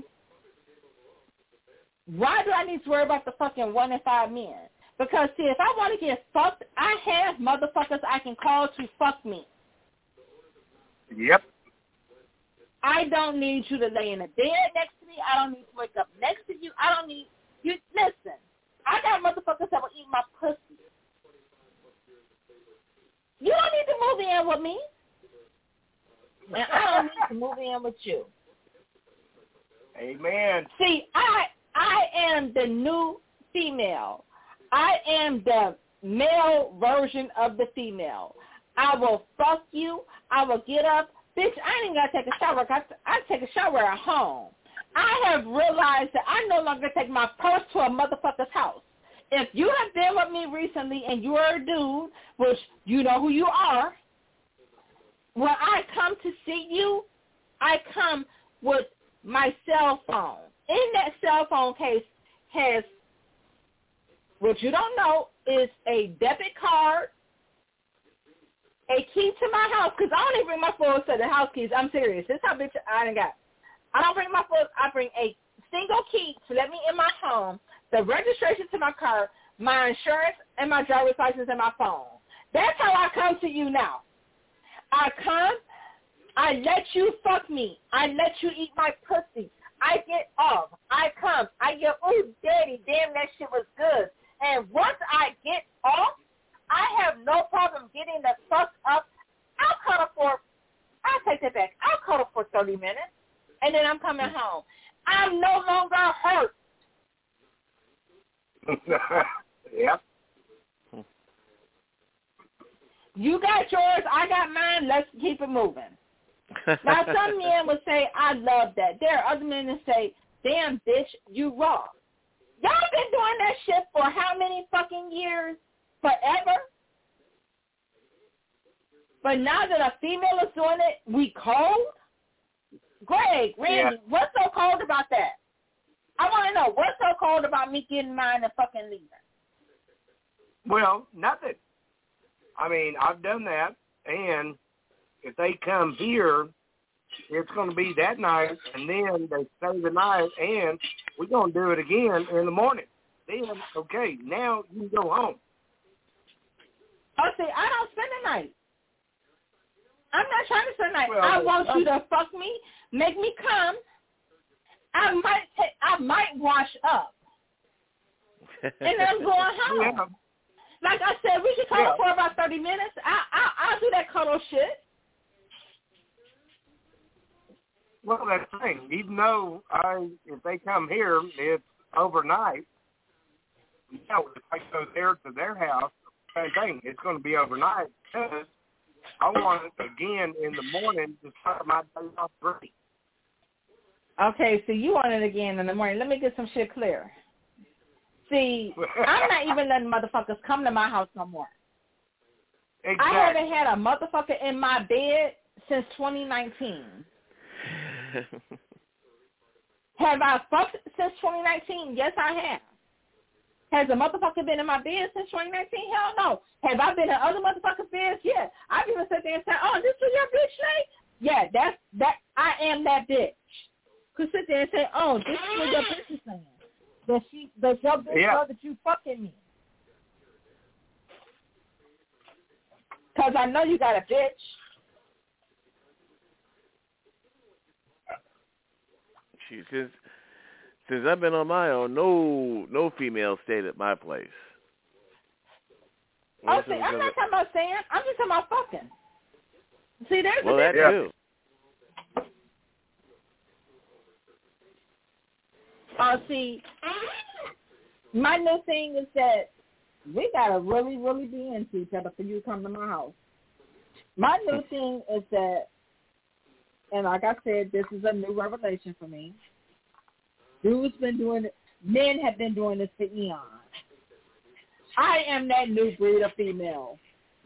why do I need to worry about the fucking one in five men? Because, see, if I want to get fucked, I have motherfuckers I can call to fuck me. Yep. I don't need you to lay in a bed next to me. I don't need to wake up next to you. I don't need you. Listen, I got motherfuckers that will eat my pussy. You don't need to move in with me. And I don't need to move in with you. Amen. See, I I am the new female. I am the male version of the female. I will fuck you. I will get up. Bitch, I ain't got to take a shower. I, I take a shower at home. I have realized that I no longer take my purse to a motherfucker's house. If you have been with me recently and you are a dude, which you know who you are, when I come to see you, I come with my cell phone. In that cell phone case has, what you don't know, is a debit card, a key to my house, because I don't even bring my full set of house keys. I'm serious. This is how bitch I done got. I don't bring my full, I bring a single key to let me in my home, the registration to my car, my insurance, and my driver's license and my phone. That's how I come to you now. I come, I let you fuck me. I let you eat my pussy. I get off. I come. I get, ooh, daddy, damn, that shit was good. And once I get off, I have no problem getting the fuck up. I'll cuddle for, I'll take it back. I'll cuddle for thirty minutes, and then I'm coming home. I'm no longer hurt. Yep. You got yours, I got mine, let's keep it moving. Now, some men would say, I love that. There are other men that say, damn, bitch, you raw. Y'all been doing that shit for how many fucking years? Forever? But now that a female is doing it, we cold? Greg, Randy, Yeah. what's so cold about that? I want to know, what's so cold about me getting mine and fucking leaving? Well, nothing. I mean, I've done that, and if they come here, it's going to be that night, and then they stay the night, and we're going to do it again in the morning. Then, okay, now you can go home. Oh, see, I don't spend the night. I'm not trying to spend the night. Well, I want you to fuck me, make me come. I might take, I might wash up, and then I'm going home. Yeah. Like I said, we should cuddle Yeah. for about thirty minutes. I, I, I'll do that cuddle shit. Well, that's the thing. Even though I, if they come here, it's overnight. Now, if I go there to their house, same thing. It's going to be overnight because I want it again in the morning to start my day off great. Okay, so you want it again in the morning. Let me get some shit clear. See, I'm not even letting motherfuckers come to my house no more. Exactly. I haven't had a motherfucker in my bed since twenty nineteen. Have I fucked since twenty nineteen? Yes, I have. Has a motherfucker been in my bed since twenty nineteen? Hell no. Have I been in other motherfuckers' beds? Yeah. I've even sat there and said, oh, this was your bitch name? Yeah, that's, that, I am that bitch. Could sit there and say, oh, this is what your bitch is saying. That she, that your bitch Yeah. know that you fucking me. Because I know you got a bitch. She, since since I've been on my own, no no female stayed at my place. Oh, Unless see, it was I'm gonna- not talking about saying. I'm just talking about fucking. See, there's well, a that difference. too. Uh, see, my new thing is that we gotta really, really be into each other for you to come to my house. My new thing is that and like I said, this is a new revelation for me. Dudes been doing it. Men have been doing this for eons. I am that new breed of female.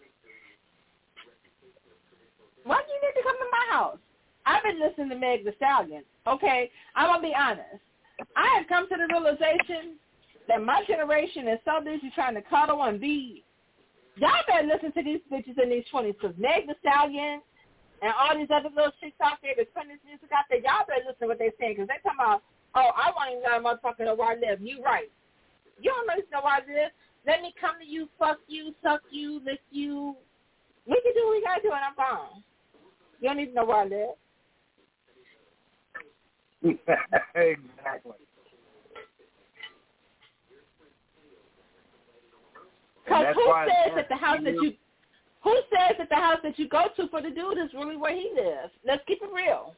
Why do you need to come to my house? I've been listening to Meg Thee Stallion. Okay, I'm going to be honest. I have come to the realization that my generation is so busy trying to cuddle and be. Y'all better listen to these bitches in these twenties, because Meg Thee Stallion and all these other little chicks out there that's putting this music out there, y'all better listen to what they're saying, because they're talking about, oh, I want to know motherfucker know where I live. You right. You don't know where I live. Let me come to you, fuck you, suck you, lick you. We can do what we got to do, and I'm fine. You don't need to know where I live. Exactly. Because who says that the house that you who says that the house that you go to for the dude is really where he lives? Let's keep it real.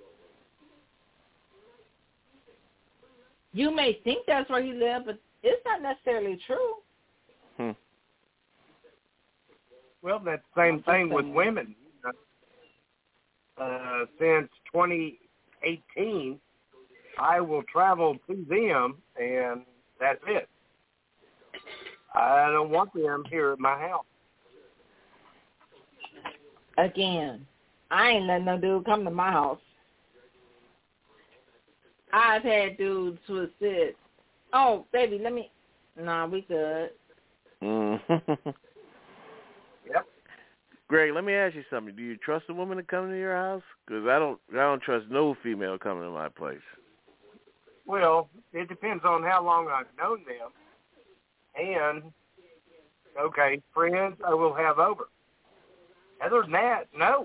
You may think that's where he lives, but it's not necessarily true. Hmm. Well, that's the same thing with women. Uh, since twenty eighteen, I will travel to them, and that's it. I don't want them here at my house. Again, I ain't letting no dude come to my house. I've had dudes who have said, oh, baby, let me, nah, we good. Mm. Yep. Greg, let me ask you something. Do you trust a woman to come to your house? Because I don't, I don't trust no female coming to my place. Well, it depends on how long I've known them. And, okay, friends I will have over. Other than that, no.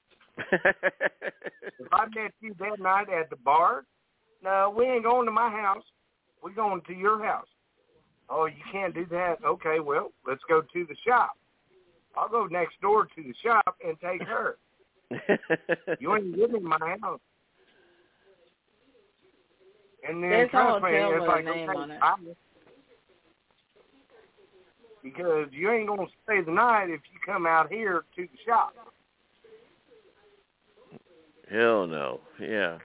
If I met you that night at the bar, no, we ain't going to my house. We're going to your house. Oh, you can't do that. Okay, well, let's go to the shop. I'll go next door to the shop and take her. You ain't living in my house. And then, There's trust me, hotel it's with like, a name okay, on it. bye. Because you ain't going to stay the night if you come out here to the shop. Hell no. Yeah.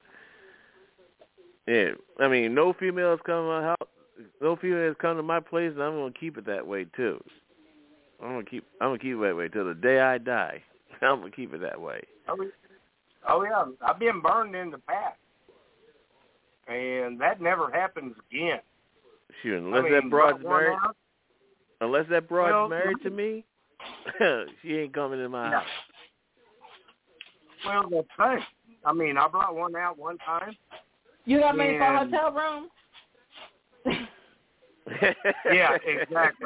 Yeah. I mean, no females come to my house. No females come to my place, and I'm gonna keep it that way too. I'm gonna keep. I'm gonna keep it that way till the day I die. I'm gonna keep it that way. Oh, oh yeah, I've been burned in the past, and that never happens again. Shoot, unless I mean, that broad's one married, out, unless that broad's well, married to me, she ain't coming in my yeah. house. Well, that's the thing. I mean, I brought one out one time. You got money for a And- hotel room? Yeah, exactly.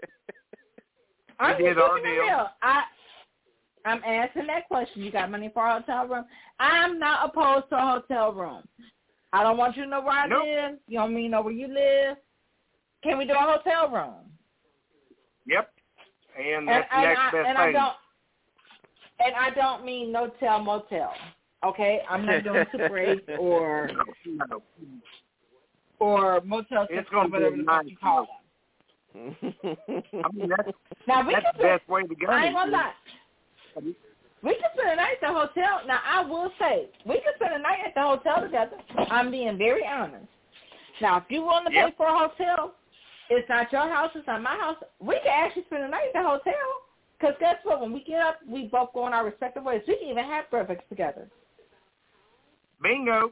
I'm We just did our keeping it deal. real. I, I'm asking that question. You got money for a hotel room? I'm not opposed to a hotel room. I don't want you to know where I Nope. live. You don't mean know where you live. Can we do a hotel room? Yep. And And, that's the and, next I, best and I thing. don't. And I don't mean no tell motel. Okay, I'm not doing Super eight or No. or Motel six It's or gonna be whatever a the fuck nice you call house. them. I mean, that's, Now we that's can the best way to go. I ain't gonna lie. We can spend a night at the hotel. Now I will say we can spend a night at the hotel together. I'm being very honest. Now if you want to Yep. pay for a hotel, it's not your house. It's not my house. We can actually spend a night at the hotel. Because guess what? When we get up, we both go in our respective ways. We can even have breakfast together. Bingo.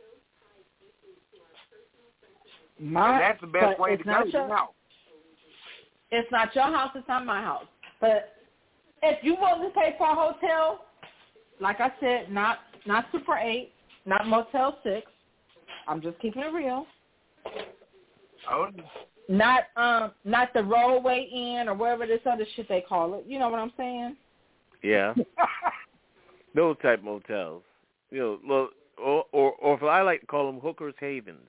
My, And that's the best but way it's to go. not You your- know. It's not your house. It's not my house. But if you want to pay for a hotel, like I said, not not Super eight, not Motel six. I'm just keeping it real. Oh, Not um not the Rollway Inn or whatever this other shit they call it. You know what I'm saying? Yeah. Those type motels. You know, look, or, or or if I like to call them hookers havens.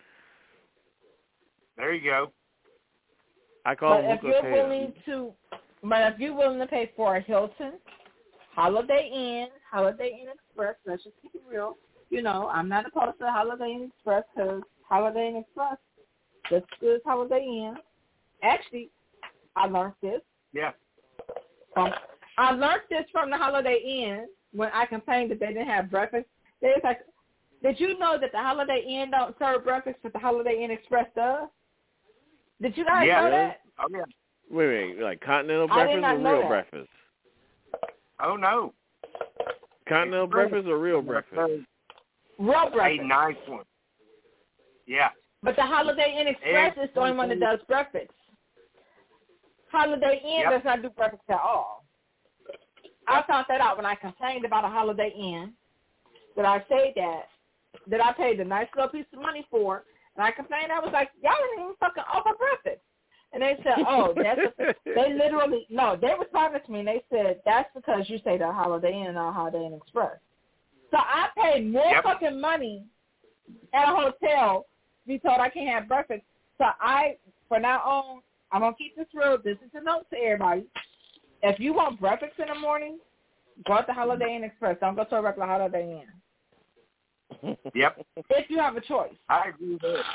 there you go. I call But them if hookers you're havens. willing to, but if you're willing to pay for a Hilton, Holiday Inn, Holiday Inn Express, let's just keep it real. You know, I'm not opposed to Holiday Inn Express because Holiday Inn Express, just as good as Holiday Inn. Actually, I learned this Yeah. from I learned this from the Holiday Inn when I complained that they didn't have breakfast, they was like, did you know that the Holiday Inn don't serve breakfast, but the Holiday Inn Express does? Did you guys yeah. know that? Oh, yeah. Wait, wait, like continental I did breakfast not or know real that. breakfast? Oh, no. Continental Express. breakfast or real breakfast? Real A breakfast. nice one. Yeah. But the Holiday Inn Express is the only one that does breakfast. Holiday Inn Yep. does not do breakfast at all. I found that out when I complained about a Holiday Inn, that I said that, that I paid a nice little piece of money for, and I complained. I was like, y'all didn't even fucking offer breakfast. And they said, oh, that's a, they literally, no, they responded to me, and they said, that's because you say the Holiday Inn and not Holiday Inn Express. So I paid more Yep. fucking money at a hotel to be told I can't have breakfast. So I, from now on, I'm going to keep this real. This is a note to everybody. If you want breakfast in the morning, go to Holiday Inn Express. Don't go to a regular Holiday Inn. Yep. If you have a choice. I agree with that.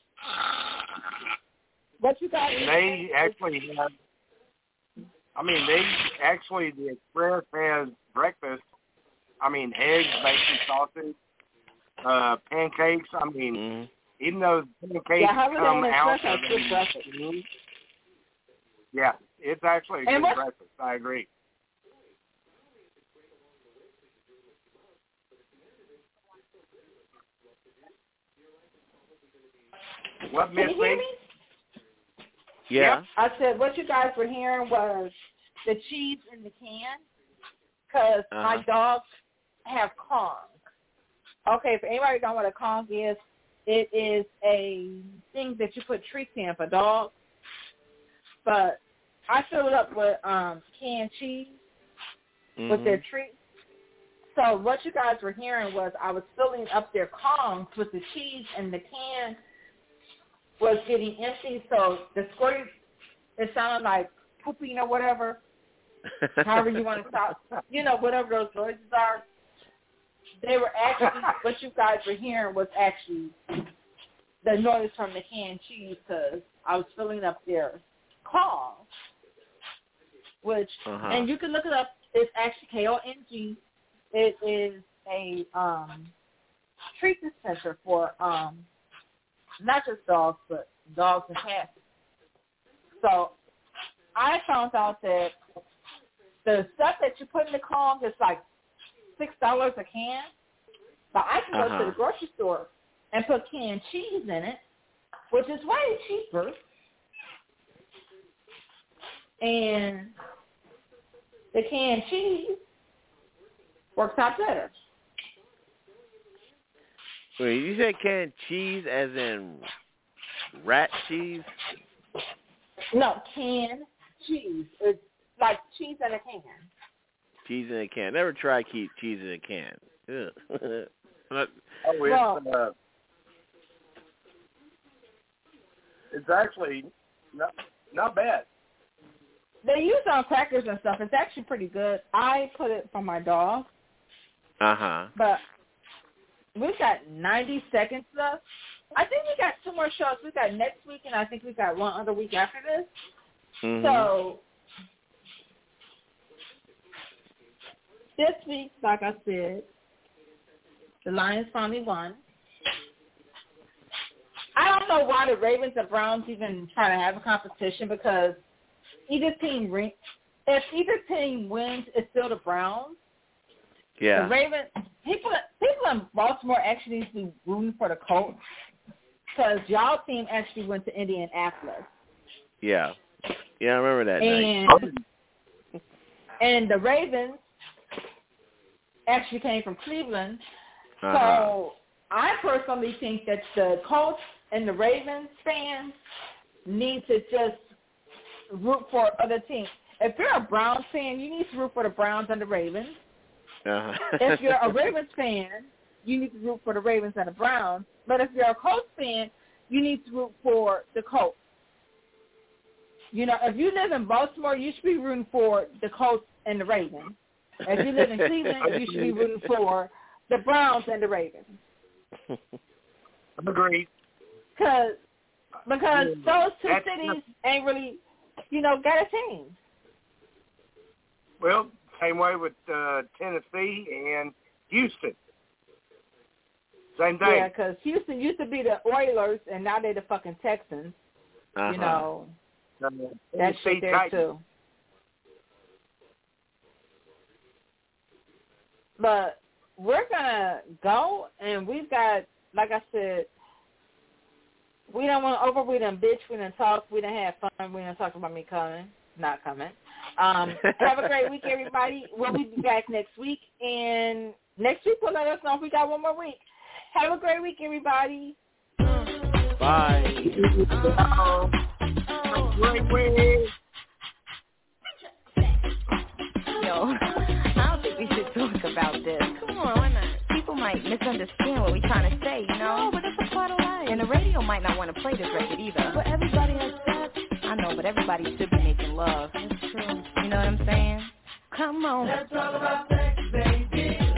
What you got? And they actually have, I mean, they actually, the Express has breakfast. I mean, eggs, bacon, sausage, uh, pancakes. I mean, Mm-hmm. even though pancakes Yeah, Holiday come Inn out Express of has good the breakfast. food, yeah, it's actually a And good what- breakfast. I agree. What, Can Miss you hear B? me? Yeah. I said what you guys were hearing was the cheese in the can because Uh-huh. my dogs have Kong. Okay, for anybody who don't know what a Kong is, it is a thing that you put treats in for dogs. But I filled it up with um, canned cheese Mm-hmm. with their treats. So what you guys were hearing was I was filling up their Kongs with the cheese, and the can was getting empty. So the squirt, it sounded like pooping or whatever, however you want to stop, you know, whatever those noises are. They were actually, what you guys were hearing was actually the noise from the canned cheese because I was filling up their Kongs, which, Uh-huh. and you can look it up. It's actually K O N G. It is a um, treat dispenser for um, not just dogs, but dogs and cats. So I found out that the stuff that you put in the Kong is like six dollars a can. But I can go Uh-huh. to the grocery store and put canned cheese in it, which is way cheaper. And the canned cheese works out better. Wait, you said canned cheese as in rat cheese? No, canned cheese. It's like cheese in a can. Cheese in a can. Never try keep cheese in a can. Ugh. Not- Oh, it's, Well- uh, it's actually not, not bad. They use it on crackers and stuff. It's actually pretty good. I put it for my dog, uh-huh. but we've got ninety seconds left. I think we got two more shows. We got next week, and I think we got one other week after this. Mm-hmm. So this week, like I said, the Lions finally won. I don't know why the Ravens and Browns even try to have a competition because either team, re- if either team wins, it's still the Browns. Yeah. The Ravens, people, people in Baltimore actually need to be rooting for the Colts because y'all team actually went to Indianapolis. Yeah. Yeah, I remember that night. And, and the Ravens actually came from Cleveland. Uh-huh. So I personally think that the Colts and the Ravens fans need to just root for other teams. If you're a Browns fan, you need to root for the Browns and the Ravens. Uh-huh. If you're a Ravens fan, you need to root for the Ravens and the Browns. But if you're a Colts fan, you need to root for the Colts. You know, if you live in Baltimore, you should be rooting for the Colts and the Ravens. If you live in Cleveland, you should be rooting for the Browns and the Ravens. Agreed. Cause, because those two That's- cities ain't really, you know, got a team. Well, Same way with uh, Tennessee and Houston. Same thing. Yeah, because Houston used to be the Oilers, and now they're the fucking Texans. Uh-huh. You know, Uh, that shit there Titans. too. But we're gonna go, and we've got, like I said, we don't want to over. We done bitch. We done talk. We done have fun. We done talk about me coming, not coming. Um, have a great week, everybody. We'll be back next week, and next week we'll let us know if we got one more week. Have a great week, everybody. Bye. Great week. Yo, I don't think we should talk about this. Come on, why not? People might misunderstand what we're trying to say, you know? No, but that's a part of life. And the radio might not want to play this record either. But everybody has sex. I know, but everybody should be making love. That's true. You know what I'm saying? Come on. Let's talk about sex, baby.